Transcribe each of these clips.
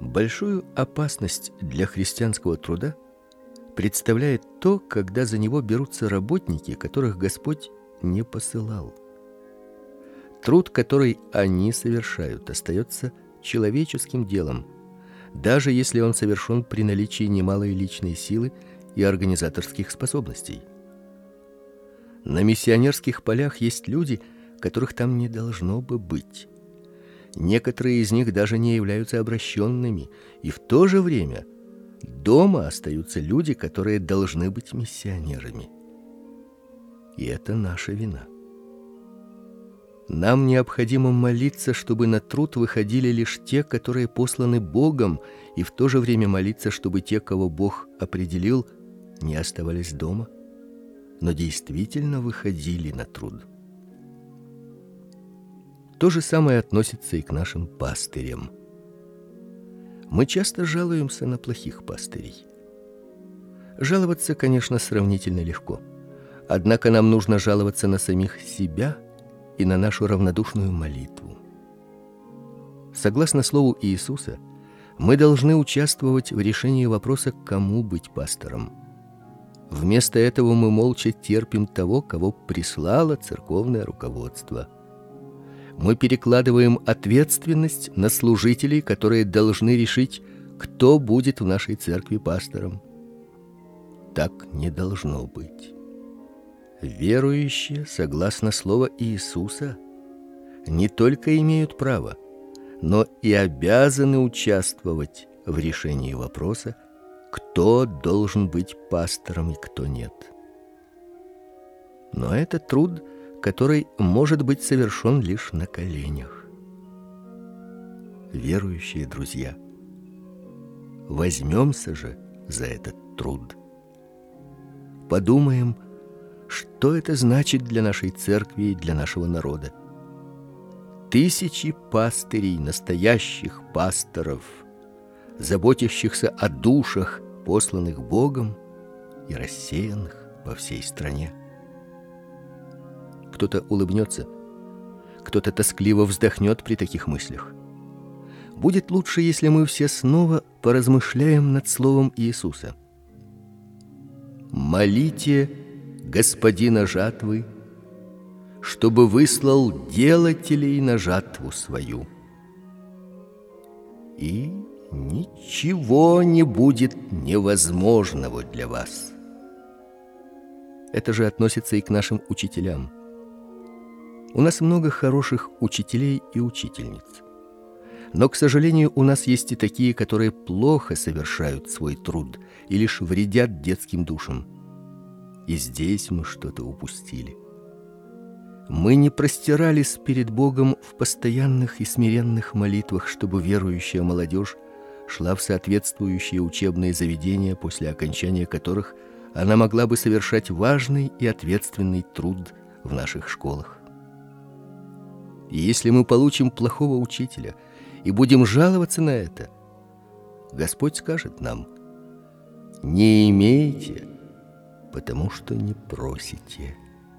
Большую опасность для христианского труда представляет то, когда за него берутся работники, которых Господь не посылал. Труд, который они совершают, остается человеческим делом, даже если он совершен при наличии немалой личной силы и организаторских способностей. На миссионерских полях есть люди, которых там не должно бы быть. Некоторые из них даже не являются обращенными, и в то же время дома остаются люди, которые должны быть миссионерами. И это наша вина. Нам необходимо молиться, чтобы на труд выходили лишь те, которые посланы Богом, и в то же время молиться, чтобы те, кого Бог определил, не оставались дома, но действительно выходили на труд. То же самое относится и к нашим пастырям. Мы часто жалуемся на плохих пастырей. Жаловаться, конечно, сравнительно легко. Однако нам нужно жаловаться на самих себя и на нашу равнодушную молитву. Согласно слову Иисуса, мы должны участвовать в решении вопроса, кому быть пастором. Вместо этого мы молча терпим того, кого прислало церковное руководство. Мы перекладываем ответственность на служителей, которые должны решить, кто будет в нашей церкви пастором. Так не должно быть. Верующие, согласно слову Иисуса, не только имеют право, но и обязаны участвовать в решении вопроса, кто должен быть пастором и кто нет. Но это труд, который может быть совершен лишь на коленях. Верующие друзья, возьмемся же за этот труд. Подумаем, что это значит для нашей церкви и для нашего народа. Тысячи пастырей, настоящих пасторов, заботящихся о душах, посланных Богом и рассеянных по всей стране. Кто-то улыбнется, кто-то тоскливо вздохнет при таких мыслях. Будет лучше, если мы все снова поразмышляем над словом Иисуса. Молите Господина жатвы, чтобы выслал делателей на жатву свою. И ничего не будет невозможного для вас. Это же относится и к нашим учителям. У нас много хороших учителей и учительниц. Но, к сожалению, у нас есть и такие, которые плохо совершают свой труд и лишь вредят детским душам. И здесь мы что-то упустили. Мы не простирались перед Богом в постоянных и смиренных молитвах, чтобы верующая молодежь шла в соответствующие учебные заведения, после окончания которых она могла бы совершать важный и ответственный труд в наших школах. И если мы получим плохого учителя и будем жаловаться на это, Господь скажет нам: не имеете, потому что не просите.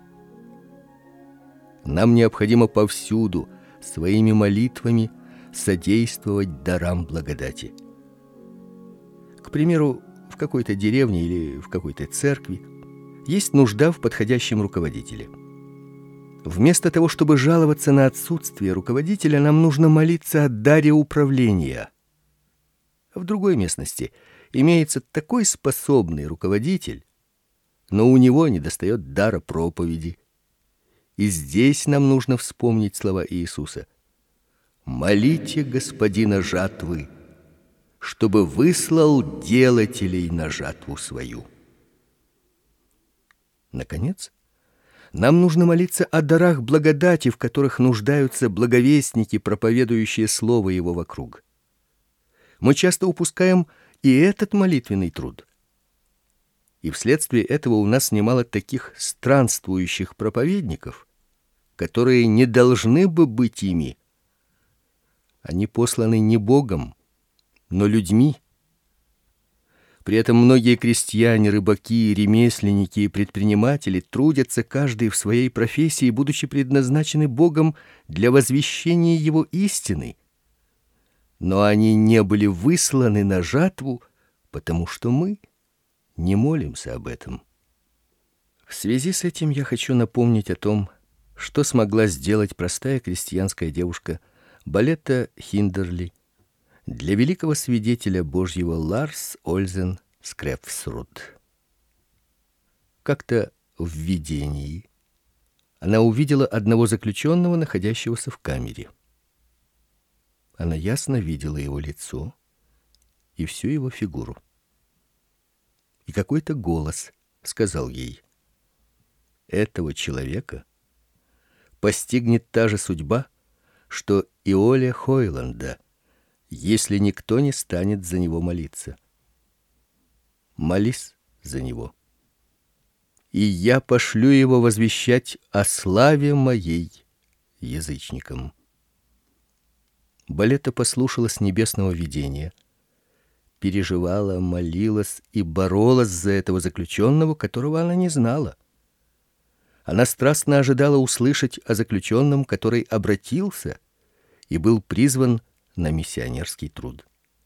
Нам необходимо повсюду своими молитвами содействовать дарам благодати. К примеру, в какой-то деревне или в какой-то церкви есть нужда в подходящем руководителе. Вместо того, чтобы жаловаться на отсутствие руководителя, нам нужно молиться о даре управления. В другой местности имеется такой способный руководитель, но у него недостает дара проповеди. И здесь нам нужно вспомнить слова Иисуса: молите Господина жатвы, чтобы выслал делателей на жатву свою. Наконец, нам нужно молиться о дарах благодати, в которых нуждаются благовестники, проповедующие слово Его вокруг. Мы часто упускаем и этот молитвенный труд. И вследствие этого у нас немало таких странствующих проповедников, которые не должны бы быть ими. Они посланы не Богом, но людьми. При этом многие крестьяне, рыбаки, ремесленники и предприниматели трудятся каждый в своей профессии, будучи предназначены Богом для возвещения Его истины. но они не были высланы на жатву, потому что мы не молимся об этом. В связи с этим я хочу напомнить о том, что смогла сделать простая крестьянская девушка Балетта Хиндерли для великого свидетеля Божьего Ларс Ользен Скрефсруд. Как-то в видении она увидела одного заключенного, находящегося в камере. Она ясно видела его лицо и всю его фигуру. И какой-то голос сказал ей: этого человека постигнет та же судьба, что и Оля Хойланда, если никто не станет за него молиться. Молись за него, и я пошлю его возвещать о славе моей язычникам. Балетта послушалась небесного видения, переживала, молилась и боролась за этого заключенного, которого она не знала. Она страстно ожидала услышать о заключенном, который обратился и был призван на миссионерский труд.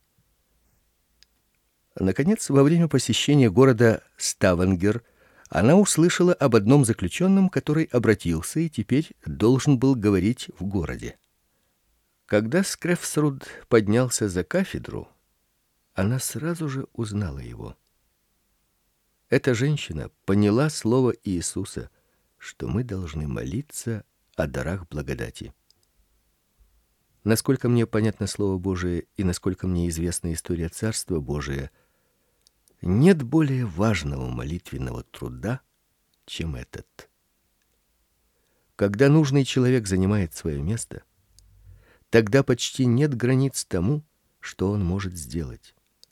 Наконец, во время посещения города Ставангер, она услышала об одном заключенном, который обратился и теперь должен был говорить в городе. Когда Скрефсруд поднялся за кафедру, она сразу же узнала его. Эта женщина поняла слово Иисуса, что мы должны молиться о дарах благодати. Насколько мне понятно Слово Божие и насколько мне известна история Царства Божия, нет более важного молитвенного труда, чем этот. Когда нужный человек занимает свое место, тогда почти нет границ тому, что он может сделать.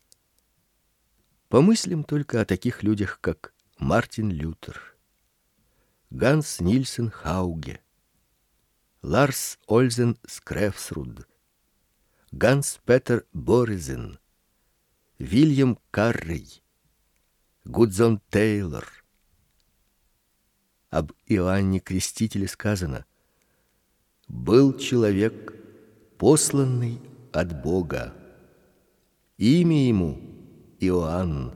Помыслим только о таких людях, как Мартин Лютер, Ганс Нильсен Хауге, Ларс Ользен Скрефсруд, Ганс Петер Боризен, Вильям Каррей, Гудзон Тейлор. Об Иоанне Крестителе сказано: был человек, посланный от Бога, имя ему Иоанн.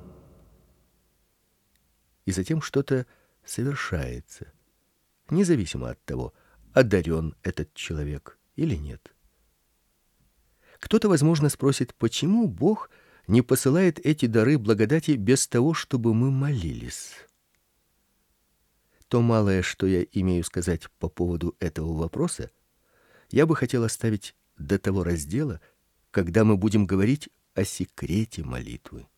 И затем что-то совершается, независимо от того, одарен этот человек или нет. Кто-то, возможно, спросит, почему Бог не посылает эти дары благодати без того, чтобы мы молились? То малое, что я имею сказать по поводу этого вопроса, я бы хотел оставить до того раздела, когда мы будем говорить о секрете молитвы.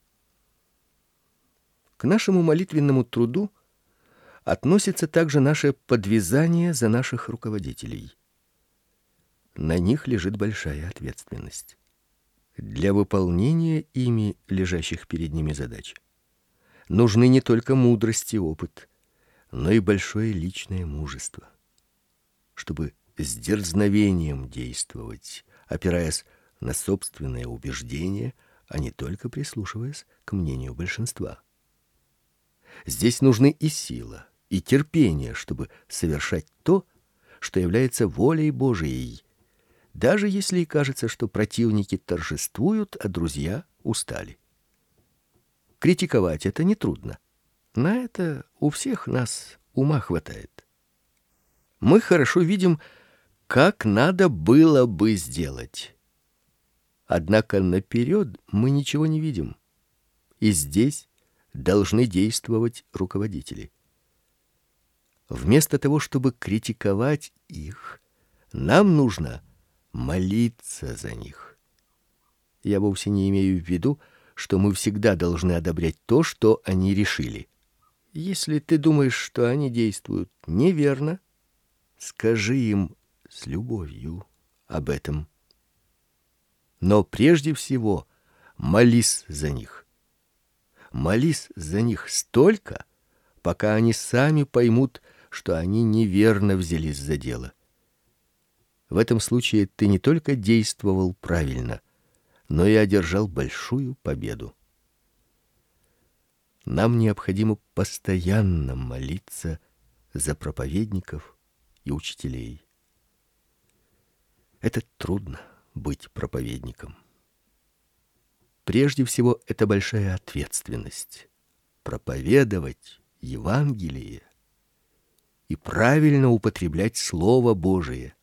К нашему молитвенному труду относится также наше подвязание за наших руководителей. На них лежит большая ответственность. Для выполнения ими лежащих перед ними задач нужны не только мудрость и опыт, но и большое личное мужество, чтобы с дерзновением действовать, опираясь на собственное убеждение, а не только прислушиваясь к мнению большинства. Здесь нужны и сила, и терпение, чтобы совершать то, что является волей Божией, даже если и кажется, что противники торжествуют, а друзья устали. Критиковать это нетрудно. На это у всех нас ума хватает. Мы хорошо видим, как надо было бы сделать. Однако наперед мы ничего не видим. И здесь должны действовать руководители. Вместо того, чтобы критиковать их, нам нужно молиться за них. Я вовсе не имею в виду, что мы всегда должны одобрять то, что они решили. Если ты думаешь, что они действуют неверно, скажи им с любовью об этом. Но прежде всего молись за них. Молись за них столько, пока они сами поймут, что они неверно взялись за дело. В этом случае ты не только действовал правильно, но и одержал большую победу. Нам необходимо постоянно молиться за проповедников и учителей. Это трудно, быть проповедником? Прежде всего, это большая ответственность — проповедовать Евангелие и правильно употреблять Слово Божие.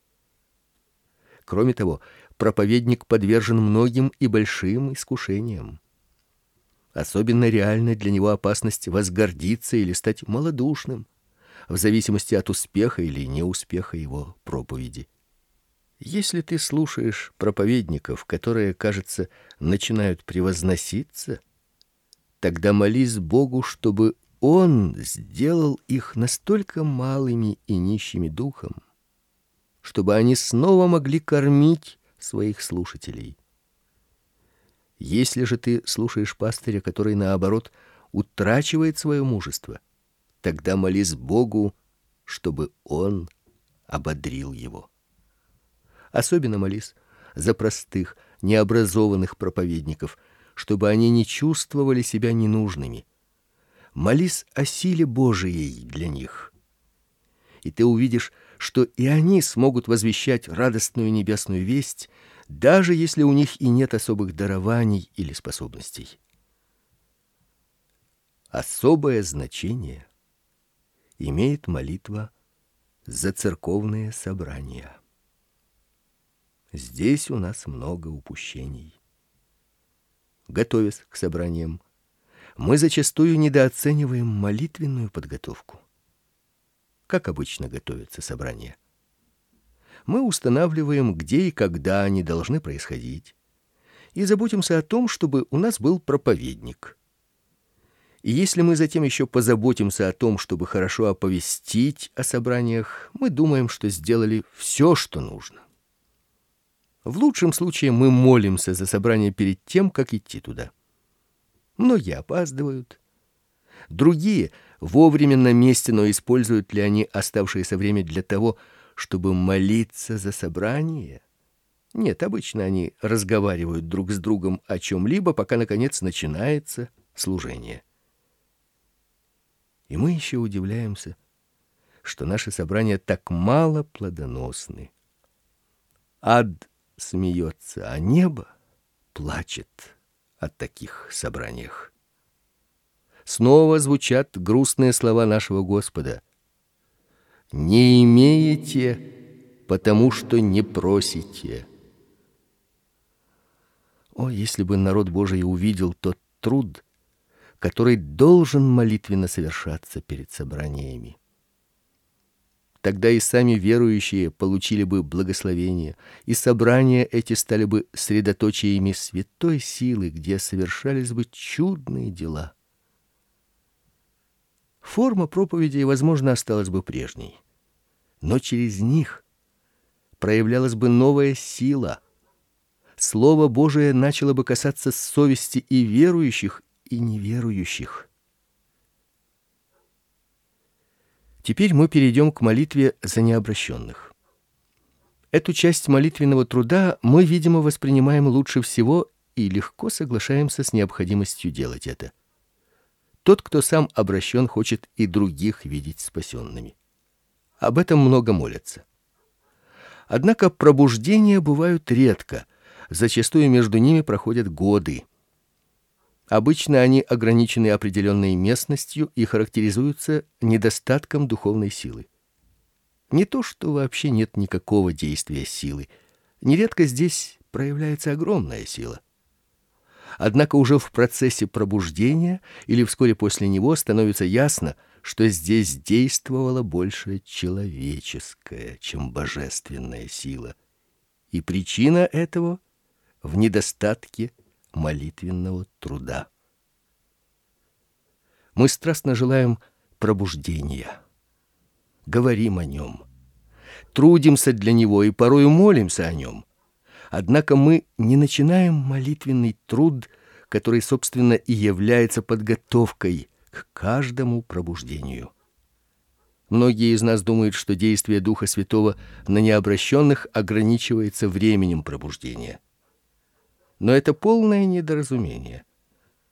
Кроме того, проповедник подвержен многим и большим искушениям. Особенно реальна для него опасность возгордиться или стать малодушным, в зависимости от успеха или неуспеха его проповеди. Если ты слушаешь проповедников, которые, кажется, начинают превозноситься, тогда молись Богу, чтобы Он сделал их настолько малыми и нищими духом, чтобы они снова могли кормить своих слушателей. Если же ты слушаешь пастыря, который, наоборот, утрачивает свое мужество, тогда молись Богу, чтобы Он ободрил его. Особенно молись за простых, необразованных проповедников, чтобы они не чувствовали себя ненужными. Молись о силе Божией для них. И ты увидишь, что и они смогут возвещать радостную небесную весть, даже если у них и нет особых дарований или способностей. Особое значение имеет молитва за церковные собрания. Здесь у нас много упущений. Готовясь к собраниям, мы зачастую недооцениваем молитвенную подготовку. Как обычно готовятся собрания? Мы устанавливаем, где и когда они должны происходить, и заботимся о том, чтобы у нас был проповедник. И если мы затем еще позаботимся о том, чтобы хорошо оповестить о собраниях, мы думаем, что сделали все, что нужно. В лучшем случае мы молимся за собрание перед тем, как идти туда. Многие опаздывают. Другие вовремя на месте, но используют ли они оставшееся время для того, чтобы молиться за собрание? Нет, обычно они разговаривают друг с другом о чем-либо, пока, наконец, начинается служение. И мы еще удивляемся, что наши собрания так мало плодоносны. Ад смеется, а небо плачет о таких собраниях. Снова звучат грустные слова нашего Господа. «Не имеете, потому что не просите». О, если бы народ Божий увидел тот труд, который должен молитвенно совершаться перед собраниями! Тогда и сами верующие получили бы благословение, и собрания эти стали бы средоточиями святой силы, где совершались бы чудные дела. Форма проповедей, возможно, осталась бы прежней, но через них проявлялась бы новая сила. Слово Божие начало бы касаться совести и верующих, и неверующих. Теперь мы перейдем к молитве за необращенных. Эту часть молитвенного труда мы, видимо, воспринимаем лучше всего и легко соглашаемся с необходимостью делать это. Тот, кто сам обращен, хочет и других видеть спасенными. Об этом много молятся. Однако пробуждения бывают редко, зачастую между ними проходят годы. Обычно они ограничены определенной местностью и характеризуются недостатком духовной силы. Не то, что вообще нет никакого действия силы. Нередко здесь проявляется огромная сила. Однако уже в процессе пробуждения или вскоре после него становится ясно, что здесь действовала больше человеческая, чем божественная сила. И причина этого в недостатке молитвенного труда. Мы страстно желаем пробуждения, говорим о нем, трудимся для него и порою молимся о нем. Однако мы не начинаем молитвенный труд, который, собственно, и является подготовкой к каждому пробуждению. Многие из нас думают, что действие Духа Святого на необращенных ограничивается временем пробуждения. Но это полное недоразумение.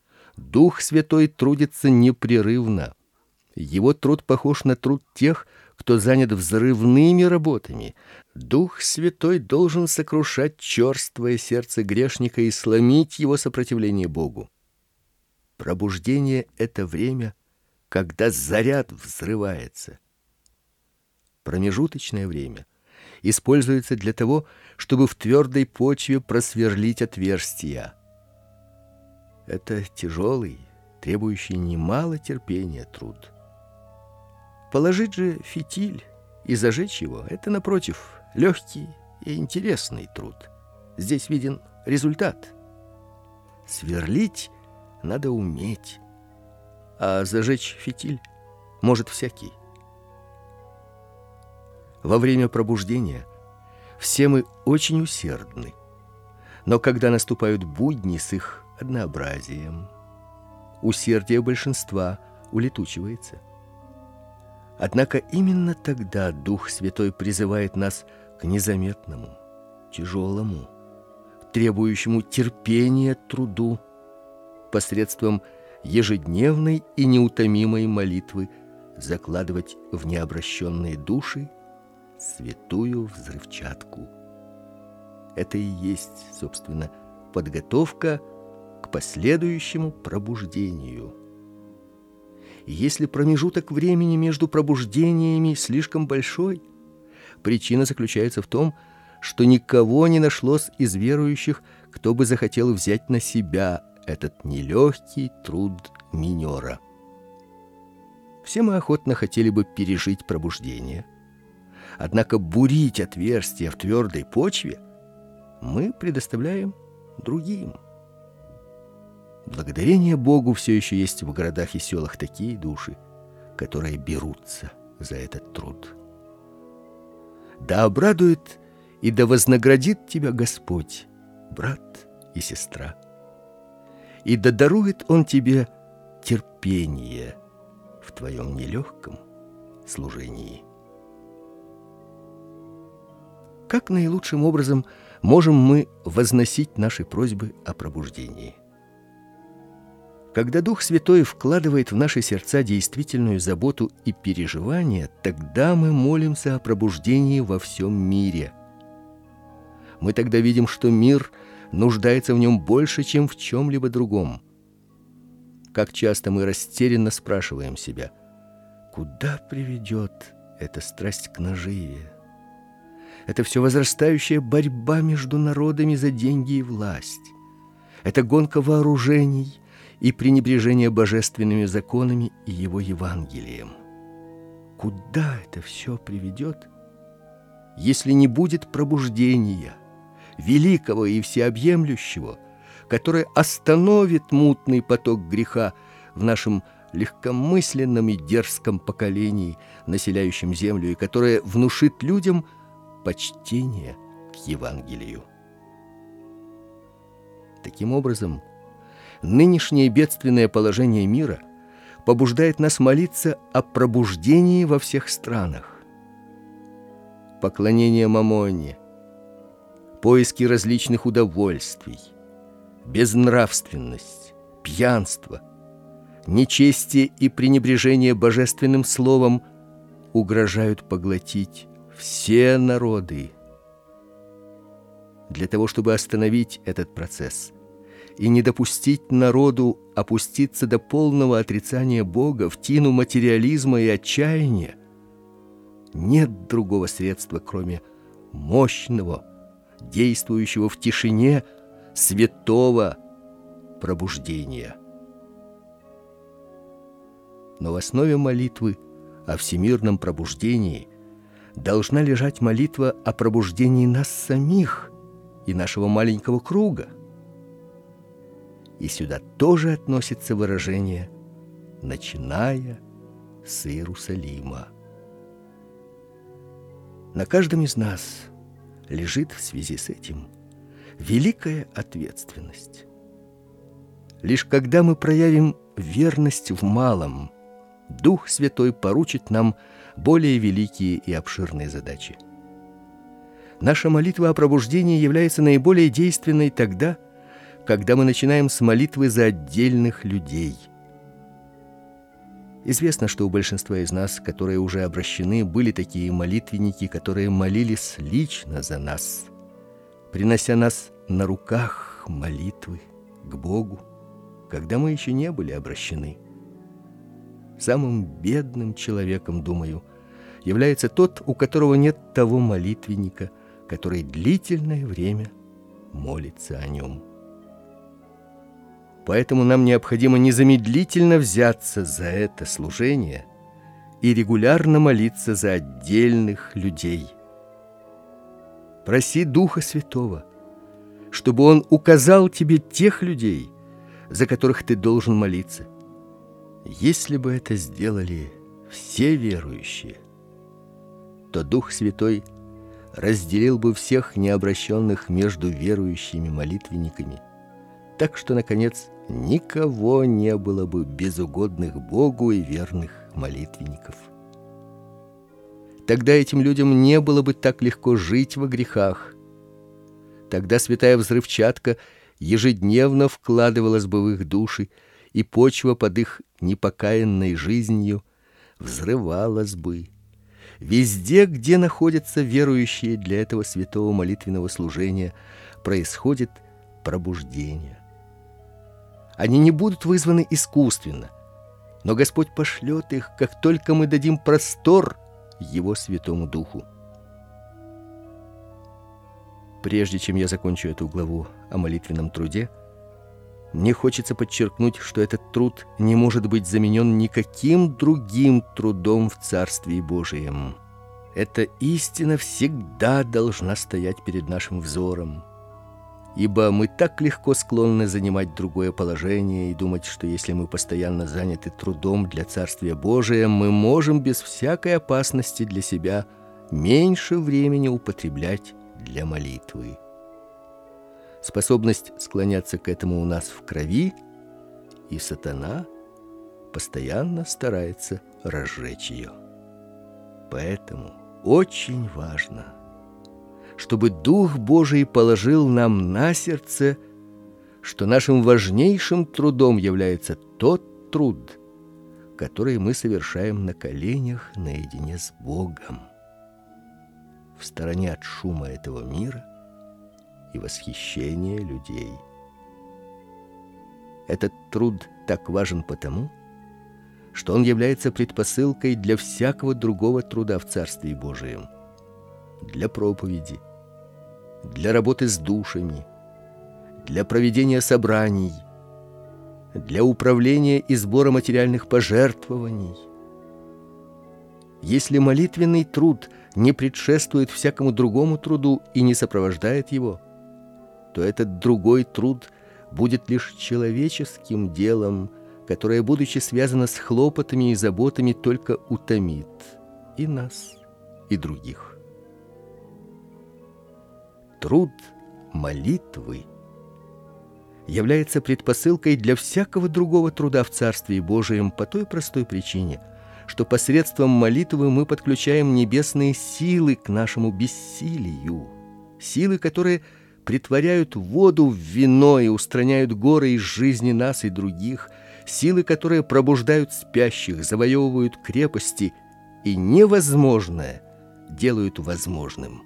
Дух Святой трудится непрерывно. Его труд похож на труд тех, кто занят взрывными работами. Дух Святой должен сокрушать черствое сердце грешника и сломить его сопротивление Богу. Пробуждение — это время, когда заряд взрывается. Промежуточное время используется для того, чтобы в твердой почве просверлить отверстия. Это тяжелый, требующий немало терпения труд. Положить же фитиль и зажечь его — это, напротив, легкий и интересный труд. Здесь виден результат. Сверлить надо уметь, а зажечь фитиль может всякий. Во время пробуждения все мы очень усердны, но когда наступают будни с их однообразием, усердие большинства улетучивается. Однако именно тогда Дух Святой призывает нас к незаметному, тяжелому, требующему терпения труду посредством ежедневной и неутомимой молитвы закладывать в необращенные души святую взрывчатку. Это и есть, собственно, подготовка к последующему пробуждению. И если промежуток времени между пробуждениями слишком большой, причина заключается в том, что никого не нашлось из верующих, кто бы захотел взять на себя этот нелегкий труд минера. Все мы охотно хотели бы пережить пробуждение, однако бурить отверстия в твердой почве мы предоставляем другим. Благодарение Богу все еще есть в городах и селах такие души, которые берутся за этот труд. Да обрадует и да вознаградит тебя Господь, брат и сестра, и да дарует Он тебе терпение в твоем нелегком служении. Как наилучшим образом можем мы возносить наши просьбы о пробуждении? Когда Дух Святой вкладывает в наши сердца действительную заботу и переживания, тогда мы молимся о пробуждении во всем мире. Мы тогда видим, что мир нуждается в нем больше, чем в чем-либо другом. Как часто мы растерянно спрашиваем себя, куда приведет эта страсть к наживе? Это все возрастающая борьба между народами за деньги и власть. Это гонка вооружений и пренебрежение божественными законами и его Евангелием. Куда это все приведет, если не будет пробуждения, великого и всеобъемлющего, которое остановит мутный поток греха в нашем легкомысленном и дерзком поколении, населяющем землю, и которое внушит людям почтение к Евангелию? Таким образом, нынешнее бедственное положение мира побуждает нас молиться о пробуждении во всех странах. Поклонение мамоне, поиски различных удовольствий, безнравственность, пьянство, нечестие и пренебрежение божественным словом угрожают поглотить все народы. Для того, чтобы остановить этот процесс и не допустить народу опуститься до полного отрицания Бога в тину материализма и отчаяния, нет другого средства, кроме мощного, действующего в тишине святого пробуждения. Но в основе молитвы о всемирном пробуждении должна лежать молитва о пробуждении нас самих и нашего маленького круга. И сюда тоже относится выражение «начиная с Иерусалима». На каждом из нас лежит в связи с этим великая ответственность. Лишь когда мы проявим верность в малом, Дух Святой поручит нам более великие и обширные задачи. Наша молитва о пробуждении является наиболее действенной тогда, когда мы начинаем с молитвы за отдельных людей. Известно, что у большинства из нас, которые уже обращены, были такие молитвенники, которые молились лично за нас, принося нас на руках молитвы к Богу, когда мы еще не были обращены. Самым бедным человеком, думаю, является тот, у которого нет того молитвенника, который длительное время молится о нем. Поэтому нам необходимо незамедлительно взяться за это служение и регулярно молиться за отдельных людей. Проси Духа Святого, чтобы Он указал тебе тех людей, за которых ты должен молиться. Если бы это сделали все верующие, то Дух Святой разделил бы всех необращенных между верующими молитвенниками, так что, наконец, никого не было бы безугодных Богу и верных молитвенников. Тогда этим людям не было бы так легко жить во грехах. Тогда святая взрывчатка ежедневно вкладывалась бы в их души, и почва под их непокаянной жизнью взрывалась бы. Везде, где находятся верующие для этого святого молитвенного служения, происходит пробуждение. Они не будут вызваны искусственно, но Господь пошлет их, как только мы дадим простор Его Святому Духу. Прежде чем я закончу эту главу о молитвенном труде, мне хочется подчеркнуть, что этот труд не может быть заменен никаким другим трудом в Царстве Божием. Эта истина всегда должна стоять перед нашим взором, ибо мы так легко склонны занимать другое положение и думать, что если мы постоянно заняты трудом для Царствия Божия, мы можем без всякой опасности для себя меньше времени употреблять для молитвы. Способность склоняться к этому у нас в крови, и сатана постоянно старается разжечь ее. Поэтому очень важно, чтобы Дух Божий положил нам на сердце, что нашим важнейшим трудом является тот труд, который мы совершаем на коленях наедине с Богом, в стороне от шума этого мира и восхищения людей. Этот труд так важен потому, что он является предпосылкой для всякого другого труда в Царстве Божием, для проповеди, для работы с душами, для проведения собраний, для управления и сбора материальных пожертвований. Если молитвенный труд не предшествует всякому другому труду и не сопровождает его, то этот другой труд будет лишь человеческим делом, которое, будучи связано с хлопотами и заботами, только утомит и нас, и других. Труд молитвы является предпосылкой для всякого другого труда в Царстве Божием по той простой причине, что посредством молитвы мы подключаем небесные силы к нашему бессилию, силы, которые претворяют воду в вино и устраняют горы из жизни нас и других, силы, которые пробуждают спящих, завоевывают крепости и невозможное делают возможным.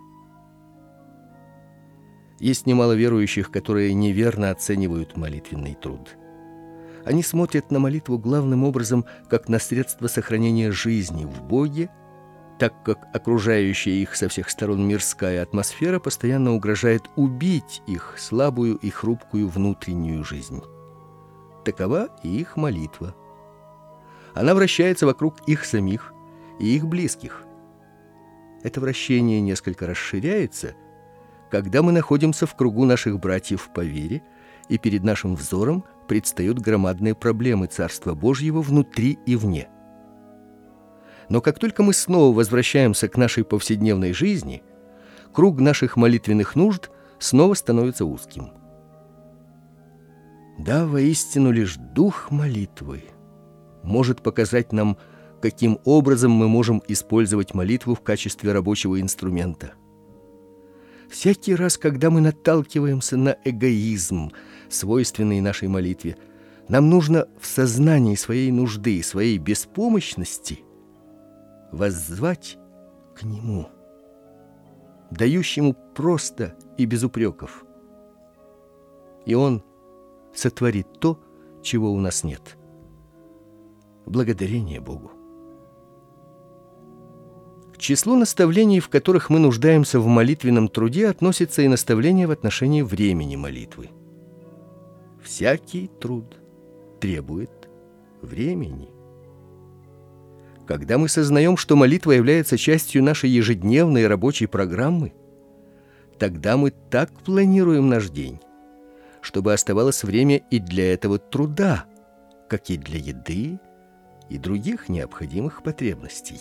Есть немало верующих, которые неверно оценивают молитвенный труд. Они смотрят на молитву главным образом как на средство сохранения жизни в Боге, так как окружающая их со всех сторон мирская атмосфера постоянно угрожает убить их слабую и хрупкую внутреннюю жизнь. Такова и их молитва. Она вращается вокруг их самих и их близких. Это вращение несколько расширяется, когда мы находимся в кругу наших братьев по вере, и перед нашим взором предстают громадные проблемы Царства Божьего внутри и вне. Но как только мы снова возвращаемся к нашей повседневной жизни, круг наших молитвенных нужд снова становится узким. Да, воистину лишь дух молитвы может показать нам, каким образом мы можем использовать молитву в качестве рабочего инструмента. Всякий раз, когда мы наталкиваемся на эгоизм, свойственный нашей молитве, Нам нужно в сознании своей нужды и своей беспомощности воззвать к Нему, дающему просто и без упреков. И Он сотворит то, чего у нас нет. Благодарение Богу. К числу наставлений, в которых мы нуждаемся в молитвенном труде, относится и наставление в отношении времени молитвы. Всякий труд требует времени. Когда мы сознаем, что молитва является частью нашей ежедневной рабочей программы, тогда мы так планируем наш день, чтобы оставалось время и для этого труда, как и для еды и других необходимых потребностей.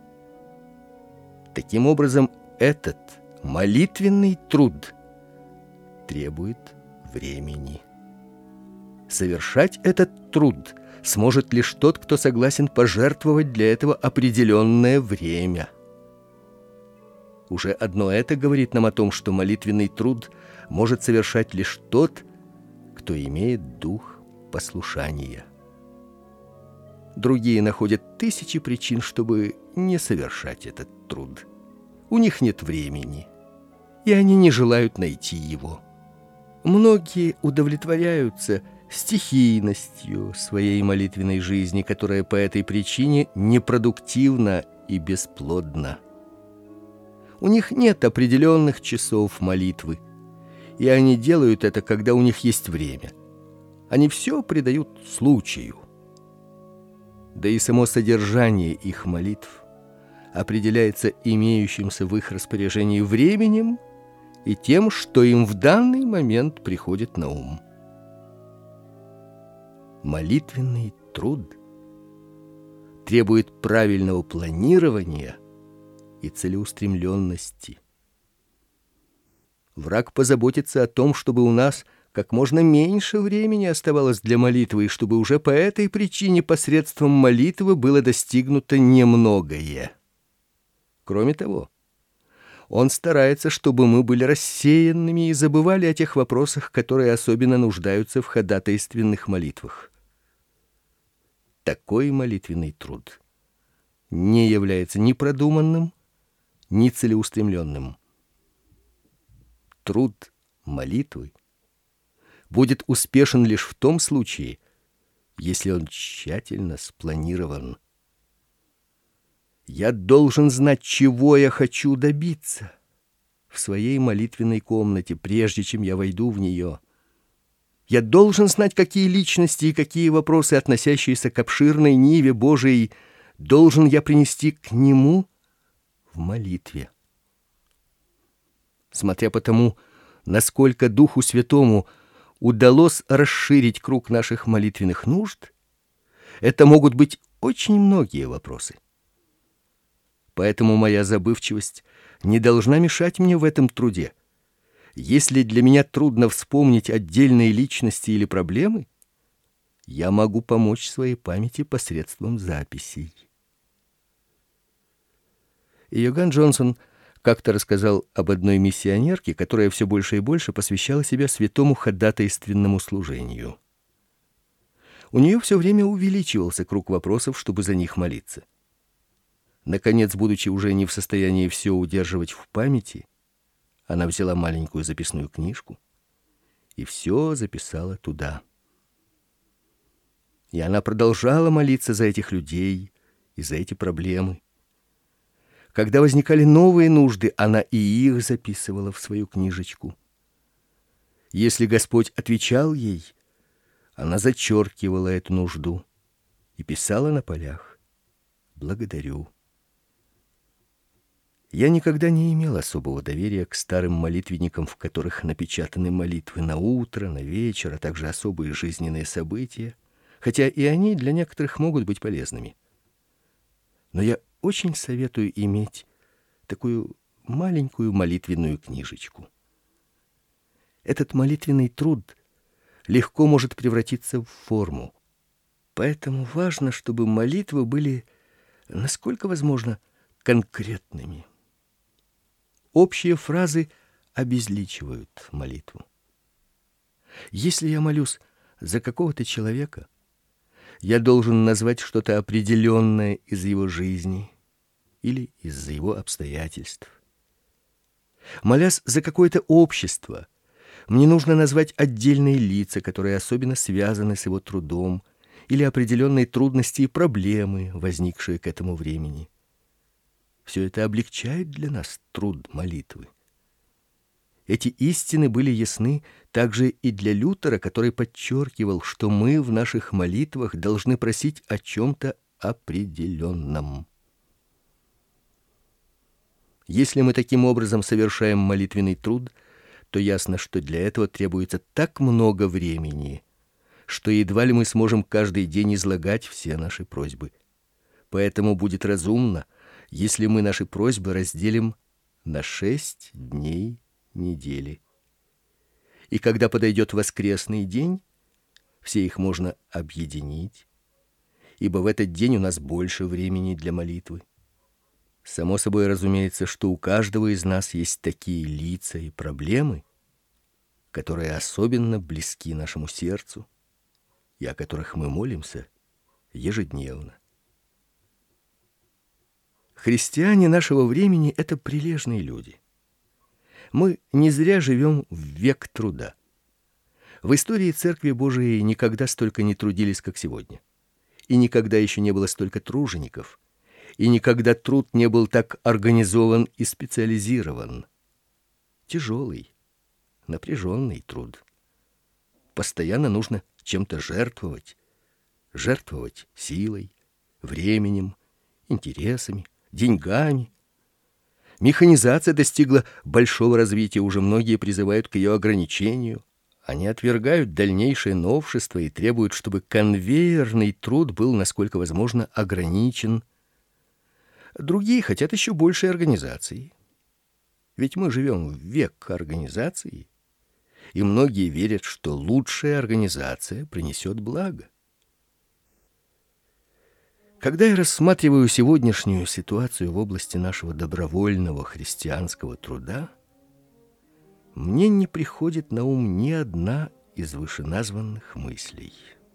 Таким образом, этот молитвенный труд требует времени. Совершать этот труд сможет лишь тот, кто согласен пожертвовать для этого определенное время. Уже одно это говорит нам о том, что молитвенный труд может совершать лишь тот, кто имеет дух послушания. Другие находят тысячи причин, чтобы не совершать этот труд. У них нет времени, и они не желают найти его. Многие удовлетворяются стихийностью своей молитвенной жизни, которая по этой причине непродуктивна и бесплодна. У них нет определенных часов молитвы, и они делают это, когда у них есть время. Они все придают случаю. Да и само содержание их молитв определяется имеющимся в их распоряжении временем и тем, что им в данный момент приходит на ум. Молитвенный труд требует правильного планирования и целеустремленности. Враг позаботится о том, чтобы у нас как можно меньше времени оставалось для молитвы, и чтобы уже по этой причине посредством молитвы было достигнуто немногое. Кроме того, он старается, чтобы мы были рассеянными и забывали о тех вопросах, которые особенно нуждаются в ходатайственных молитвах. Такой молитвенный труд не является ни продуманным, ни целеустремленным. Труд молитвы будет успешен лишь в том случае, если он тщательно спланирован. Я должен знать, чего я хочу добиться в своей молитвенной комнате, прежде чем я войду в нее. Я должен знать, какие личности и какие вопросы, относящиеся к обширной ниве Божией, должен я принести к Нему в молитве. Смотря по тому, насколько Духу Святому удалось расширить круг наших молитвенных нужд, это могут быть очень многие вопросы. Поэтому моя забывчивость не должна мешать мне в этом труде. Если для меня трудно вспомнить отдельные личности или проблемы, я могу помочь своей памяти посредством записей. Иоганн Джонсон как-то рассказал об одной миссионерке, которая все больше и больше посвящала себя святому ходатайственному служению. У нее все время увеличивался круг вопросов, чтобы за них молиться. Наконец, будучи уже не в состоянии все удерживать в памяти, она взяла маленькую записную книжку и все записала туда. И она продолжала молиться за этих людей и за эти проблемы. Когда возникали новые нужды, она и их записывала в свою книжечку. Если Господь отвечал ей, она зачеркивала эту нужду и писала на полях: «Благодарю». Я никогда не имел особого доверия к старым молитвенникам, в которых напечатаны молитвы на утро, на вечер, а также особые жизненные события, хотя и они для некоторых могут быть полезными. Но я очень советую иметь такую маленькую молитвенную книжечку. Этот молитвенный труд легко может превратиться в форму. Поэтому важно, чтобы молитвы были, насколько возможно, конкретными. Общие фразы обезличивают молитву. Если я молюсь За какого-то человека я должен назвать что-то определенное из его жизни или из-за его обстоятельств. Молясь за какое-то общество, мне нужно назвать отдельные лица, которые особенно связаны с его трудом, или определенные трудности и проблемы, возникшие к этому времени. Все это облегчает для нас труд молитвы. Эти истины были ясны также и для Лютера, который подчеркивал, что мы в наших молитвах должны просить о чем-то определенном. Если мы таким образом совершаем молитвенный труд, то ясно, что для этого требуется так много времени, что едва ли мы сможем каждый день излагать все наши просьбы. Поэтому будет разумно, если мы наши просьбы разделим на 6 дней недели. И когда подойдет воскресный день, все их можно объединить, ибо в этот день у нас больше времени для молитвы. Само собой разумеется, что у каждого из нас есть такие лица и проблемы, которые особенно близки нашему сердцу и о которых мы молимся ежедневно. Христиане нашего времени — это прилежные люди. Мы не зря живем в век труда. В истории Церкви Божией никогда столько не трудились, как сегодня. И никогда еще не было столько тружеников. И никогда труд не был так организован и специализирован. Тяжелый, напряженный труд. Постоянно нужно чем-то жертвовать. Жертвовать силой, временем, интересами, деньгами. Механизация достигла большого развития, уже многие призывают к ее ограничению. Они отвергают дальнейшие новшества и требуют, чтобы конвейерный труд был, насколько возможно, ограничен. Другие хотят еще большей организации. Ведь мы живем в век организации, и многие верят, что лучшая организация принесет благо. Когда я рассматриваю сегодняшнюю ситуацию в области нашего добровольного христианского труда, мне не приходит на ум ни одна из вышеназванных мыслей.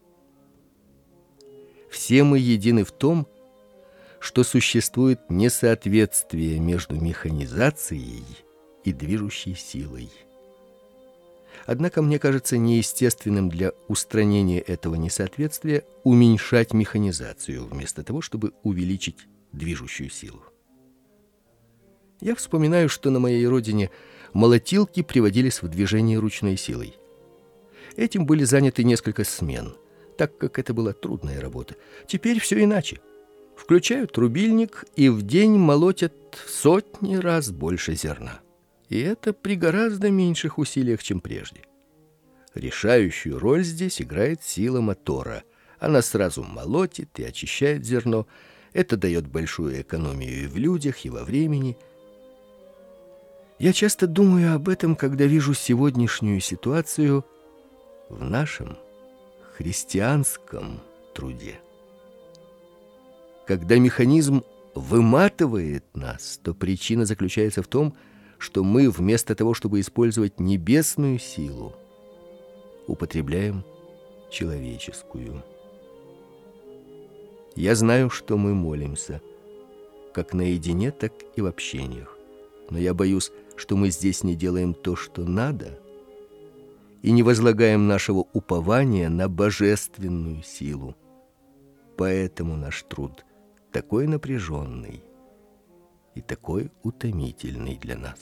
Все мы едины в том, что существует несоответствие между механизацией и движущей силой. Однако мне кажется неестественным для устранения этого несоответствия уменьшать механизацию, вместо того, чтобы увеличить движущую силу. Я вспоминаю, что на моей родине молотилки приводились в движение ручной силой. Этим были заняты несколько смен, так как это была трудная работа. Теперь все иначе. Включают рубильник и в день молотят в сотни раз больше зерна. И это при гораздо меньших усилиях, чем прежде. Решающую роль здесь играет сила мотора. Она сразу молотит и очищает зерно. Это дает большую экономию и в людях, и во времени. Я часто думаю об этом, когда вижу сегодняшнюю ситуацию в нашем христианском труде. Когда механизм выматывает нас, то причина заключается в том, что мы вместо того, чтобы использовать небесную силу, употребляем человеческую. Я знаю, что мы молимся, как наедине, так и в общениях. Но я боюсь, что мы здесь не делаем то, что надо, и не возлагаем нашего упования на божественную силу. Поэтому наш труд такой напряженный и такой утомительный для нас.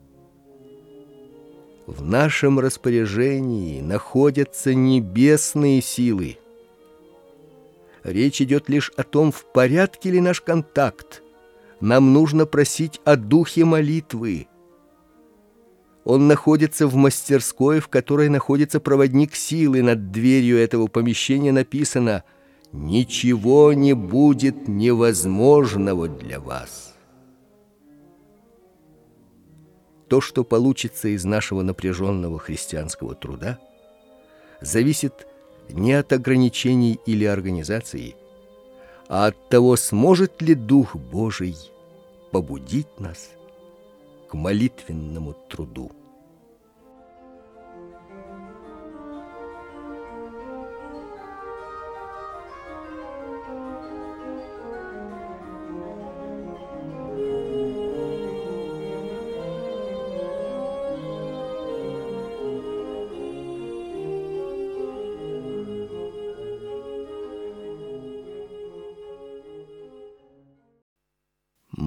В нашем распоряжении находятся небесные силы. Речь идет лишь о том, в порядке ли наш контакт. Нам нужно просить о духе молитвы. Он находится в мастерской, в которой находится проводник силы. Над дверью этого помещения написано: «Ничего не будет невозможного для вас». То, что получится из нашего напряженного христианского труда, зависит не от ограничений или организации, а от того, сможет ли Дух Божий побудить нас к молитвенному труду.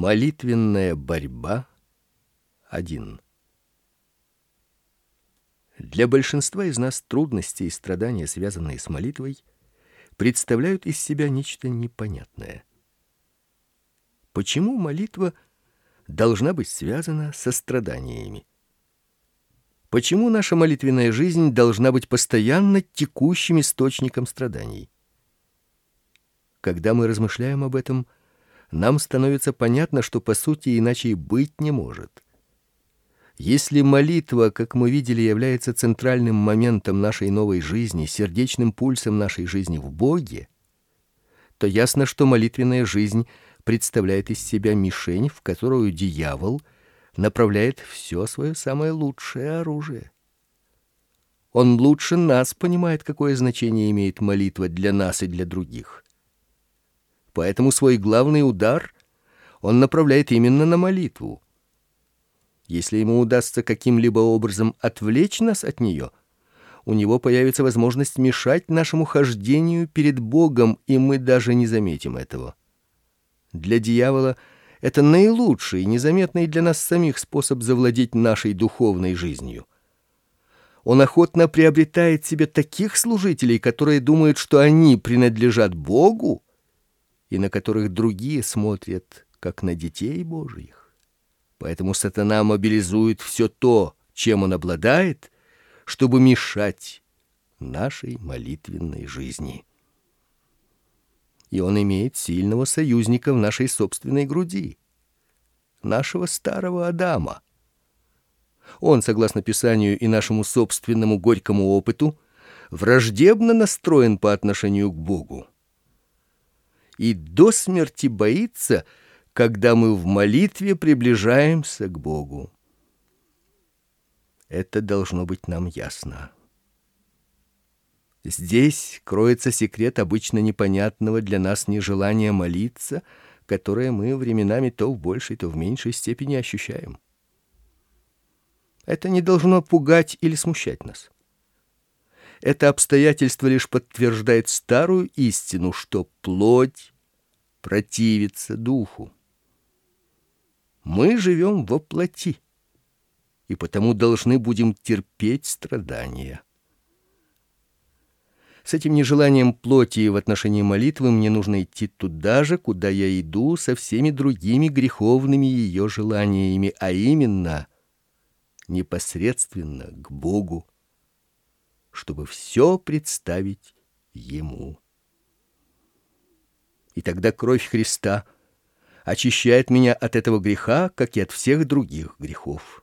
Молитвенная борьба 1. Для большинства из нас трудности и страдания, связанные с молитвой, представляют из себя нечто непонятное. Почему молитва должна быть связана со страданиями? Почему наша молитвенная жизнь должна быть постоянно текущим источником страданий? Когда мы размышляем об этом, нам становится понятно, что по сути иначе и быть не может. Если молитва, как мы видели, является центральным моментом нашей новой жизни, сердечным пульсом нашей жизни в Боге, то ясно, что молитвенная жизнь представляет из себя мишень, в которую дьявол направляет все свое самое лучшее оружие. Он лучше нас понимает, какое значение имеет молитва для нас и для других. Поэтому свой главный удар он направляет именно на молитву. Если ему удастся каким-либо образом отвлечь нас от нее, у него появится возможность мешать нашему хождению перед Богом, и мы даже не заметим этого. Для дьявола это наилучший и незаметный для нас самих способ завладеть нашей духовной жизнью. Он охотно приобретает себе таких служителей, которые думают, что они принадлежат Богу, и на которых другие смотрят, как на детей Божьих. Поэтому сатана мобилизует все то, чем он обладает, чтобы мешать нашей молитвенной жизни. И он имеет сильного союзника в нашей собственной груди, нашего старого Адама. Он, согласно Писанию и нашему собственному горькому опыту, враждебно настроен по отношению к Богу и до смерти боится, когда мы в молитве приближаемся к Богу. Это должно быть нам ясно. Здесь кроется секрет обычно непонятного для нас нежелания молиться, которое мы временами то в большей, то в меньшей степени ощущаем. Это не должно пугать или смущать нас. Это обстоятельство лишь подтверждает старую истину, что плоть противится духу. Мы живем во плоти, и потому должны будем терпеть страдания. С этим нежеланием плоти в отношении молитвы мне нужно идти туда же, куда я иду со всеми другими греховными ее желаниями, а именно непосредственно к Богу, чтобы все представить Ему. И тогда кровь Христа очищает меня от этого греха, как и от всех других грехов.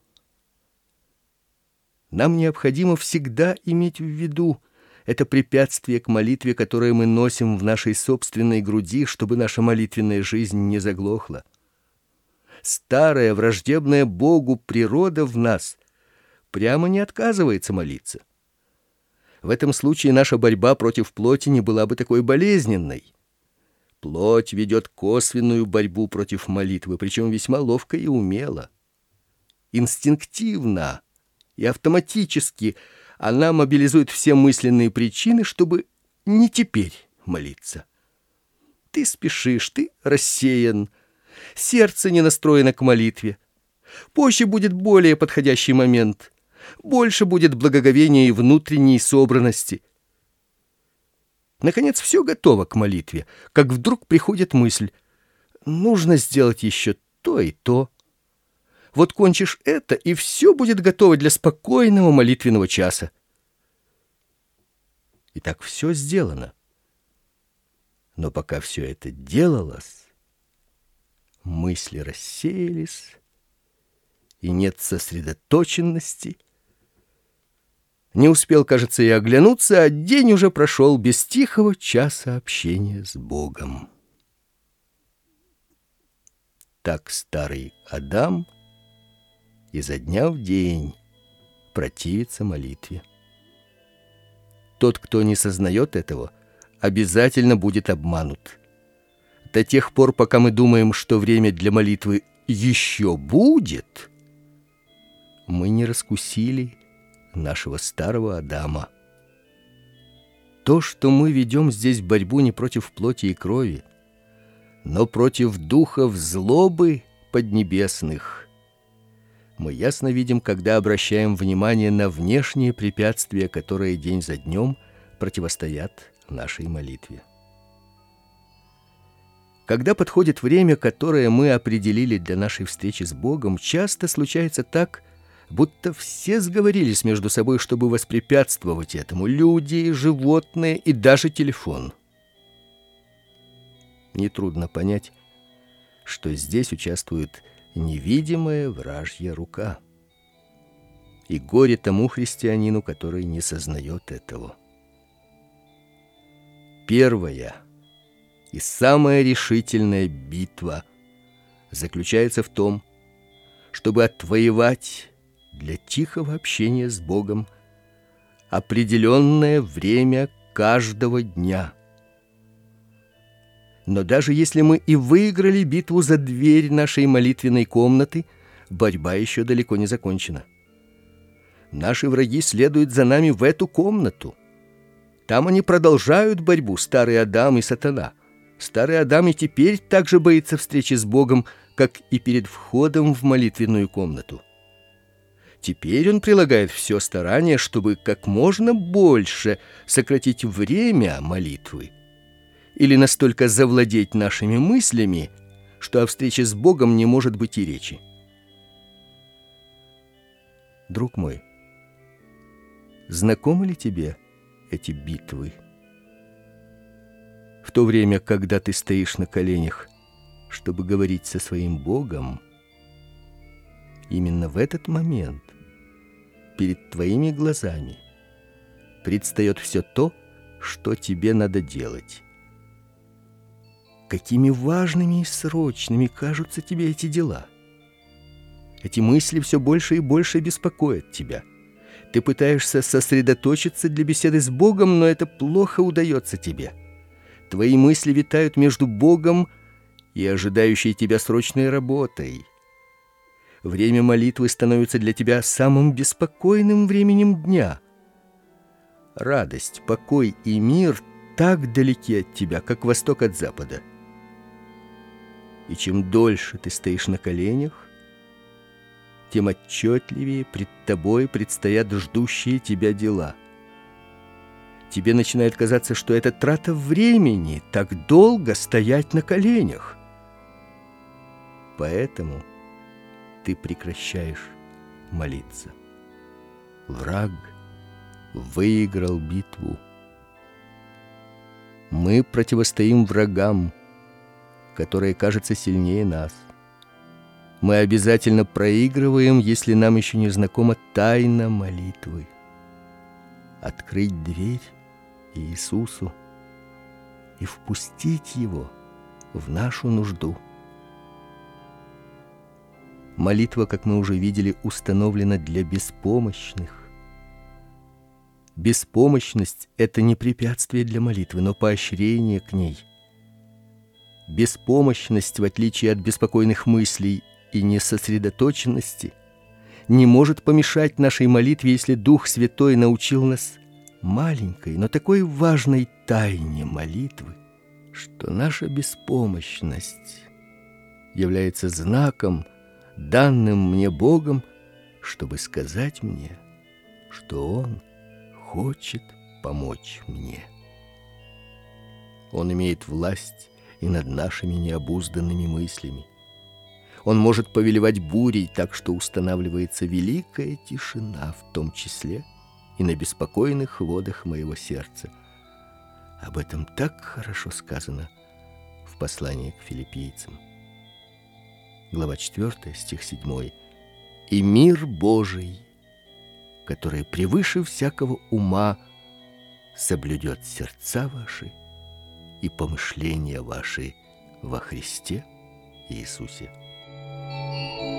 Нам необходимо всегда иметь в виду это препятствие к молитве, которое мы носим в нашей собственной груди, чтобы наша молитвенная жизнь не заглохла. Старая, враждебная Богу природа в нас прямо не отказывается молиться. В этом случае наша борьба против плоти не была бы такой болезненной. Плоть ведет косвенную борьбу против молитвы, причем весьма ловко и умело. Инстинктивно и автоматически она мобилизует все мысленные причины, чтобы не теперь молиться. Ты спешишь, ты рассеян, сердце не настроено к молитве. Позже будет более подходящий момент, больше будет благоговения и внутренней собранности. Наконец, все готово к молитве, как вдруг приходит мысль: нужно сделать еще то и то. Вот кончишь это, и все будет готово для спокойного молитвенного часа. И так все сделано. Но пока все это делалось, мысли рассеялись, и нет сосредоточенности. Не успел, кажется, и оглянуться, а день уже прошел без тихого часа общения с Богом. Так старый Адам изо дня в день противится молитве. Тот, кто не сознает этого, обязательно будет обманут. До тех пор, пока мы думаем, что время для молитвы еще будет, мы не раскусили нашего старого Адама. То, что мы ведем здесь борьбу не против плоти и крови, но против духов злобы поднебесных мы ясно видим, когда обращаем внимание на внешние препятствия, которые день за днем противостоят нашей молитве. Когда подходит время, которое мы определили для нашей встречи с Богом, часто случается так, будто все сговорились между собой, чтобы воспрепятствовать этому: люди, животные и даже телефон. Нетрудно понять, что здесь участвует невидимая вражья рука. И горе тому христианину, который не сознает этого. Первая и самая решительная битва заключается в том, чтобы отвоевать для тихого общения с Богом определенное время каждого дня. Но даже если мы и выиграли битву за дверь нашей молитвенной комнаты, борьба еще далеко не закончена. Наши враги следуют за нами в эту комнату. Там они продолжают борьбу, старый Адам и сатана. Старый Адам и теперь так же боится встречи с Богом, как и перед входом в молитвенную комнату. Теперь он прилагает все старание, чтобы как можно больше сократить время молитвы или настолько завладеть нашими мыслями, что о встрече с Богом не может быть и речи. Друг мой, знакомы ли тебе эти битвы? В то время, когда ты стоишь на коленях, чтобы говорить со своим Богом, именно в этот момент перед твоими глазами предстает все то, что тебе надо делать. Какими важными и срочными кажутся тебе эти дела. Эти мысли все больше и больше беспокоят тебя. Ты пытаешься сосредоточиться для беседы с Богом, но это плохо удается тебе. Твои мысли витают между Богом и ожидающей тебя срочной работой. Время молитвы становится для тебя самым беспокойным временем дня. Радость, покой и мир так далеки от тебя, как восток от запада. И чем дольше ты стоишь на коленях, тем отчетливее пред тобой предстоят ждущие тебя дела. Тебе начинает казаться, что это трата времени, так долго стоять на коленях. Поэтому ты прекращаешь молиться. Враг выиграл битву. Мы противостоим врагам, которые кажутся сильнее нас. Мы обязательно проигрываем, если нам еще не знакома тайна молитвы. Открыть дверь Иисусу и впустить Его в нашу нужду. Молитва, как мы уже видели, установлена для беспомощных. Беспомощность – это не препятствие для молитвы, но поощрение к ней. Беспомощность, в отличие от беспокойных мыслей и несосредоточенности, не может помешать нашей молитве, если Дух Святой научил нас маленькой, но такой важной тайне молитвы, что наша беспомощность является знаком, данным мне Богом, чтобы сказать мне, что Он хочет помочь мне. Он имеет власть и над нашими необузданными мыслями. Он может повелевать бурей так, что устанавливается великая тишина, в том числе и на беспокойных водах моего сердца. Об этом так хорошо сказано в послании к филиппийцам. Глава 4, стих 7. «И мир Божий, который превыше всякого ума, соблюдет сердца ваши и помышления ваши во Христе Иисусе».